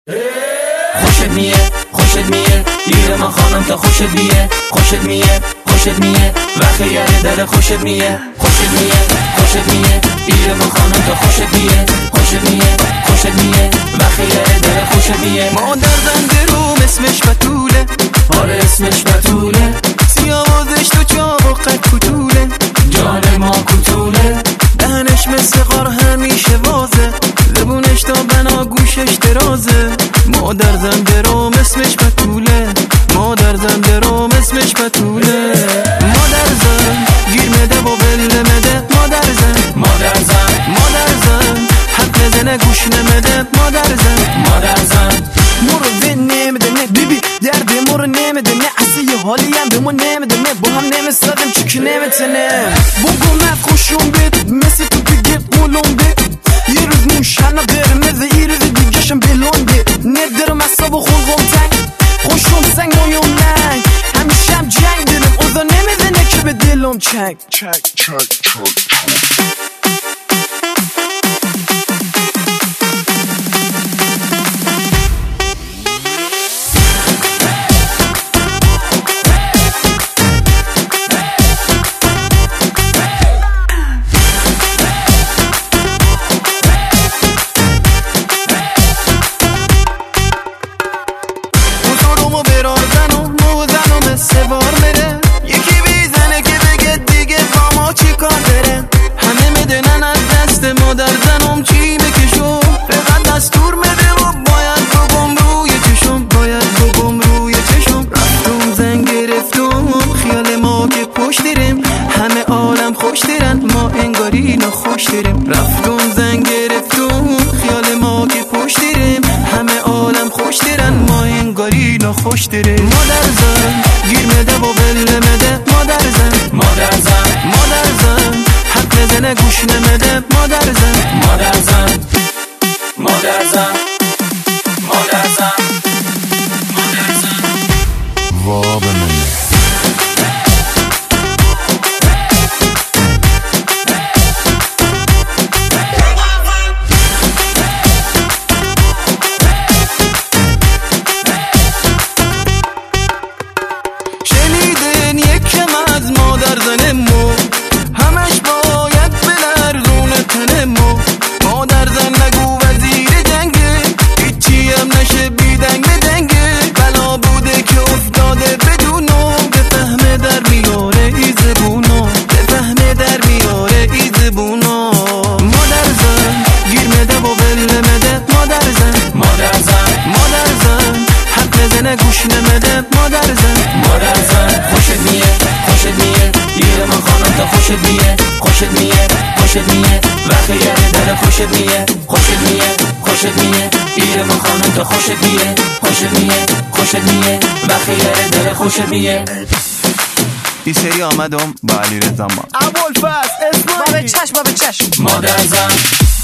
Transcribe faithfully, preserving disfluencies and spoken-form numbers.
خوشت میه خوشت میه گیر من خانم تا خوشت میه خوشت میه خوشت میه وقتی یعنی دل خوشت میه خوشت میه خوشت میه گیر من خانم تا خوشت میه خوشت میه خوشت میه وقتی یعنی دل خوشت میه ما در زنده روم اسمش بتوله، آره اسمش بتوله، سیاوازش تو چابقت کتوله، جان ما کتوله، دهنش مثل غار همیشه وازه، زبونش تا بنا گوشش درازه. ما در زنده روم اسمش بتوله، ما در زنده روم اسمش بتوله. ما در زن گیر مده و بله مده، ما در زن ما در زن ما در زن حق نزنه گوش نمده، ما در زن ما در زن مرو ذن نمیده نه بیبی درد مرو نمیده نه اصلی حالی هم به ما نمیده نه با هم نمیسادم چکی نمیتنه بگو من خوشم بید مثل تو بگه قولم بید یه روز موشنه قرمزه یه روز دیگهشم بلونده ندارم اصاب و خلقم تنگ خوشم سنگ مایم لنگ همیشه هم جنگ دارم اوضا نمیزنه که به دلم چنگ چنگ چنگ چنگ سوار میره یکی بیزنه که بگه دیگه با ما چی کار داره همه میدونن از دست مادر زنم چی بکشم فقط دستور میده و باید بگم روی چشم باید بگم روی چشم رفتم زن گرفتم خیال ما که پشت داریم همه عالم خوش دارن ما انگاری نخوش داریم رفتم زن گرفتم خیال ما که پشت داریم همه عالم خوش دارن ما انگاری نخوش داریم ما در زن گیر مده و بله مده مادر زن مادر زن مادر زن حق نزنه گوش نمده مادر زن مادر زن مادر زن مادر زن مادر زن وا به من همش باید بلرزونه تن ما مادر زن نگو وزیر جنگه هیچی هم نشه بیدنگ بدنگه بلا بوده که افتاده بدونو بفهمه در میاره ای زبونو بفهمه در میاره ای زبونو مادر زن گیر مده و بله مده مادر زن مادر زن مادر زن حق نزنه گوش نمده مادر زن مادر زن خوشت میه خوشت میه گیر من خانم تا خوشت میه خوشت میه خوشت میه وقتی یعنی دل خوشت میه خوشت میه خوشت میه گیر من خانم تا خوشت میه خوشت میه خوشت میه وقتی یعنی دل خوشت میه این سری آمدم با علی رضا ما ابوالفضل اسماعیلی بابا چشم بابا چشم مادر زن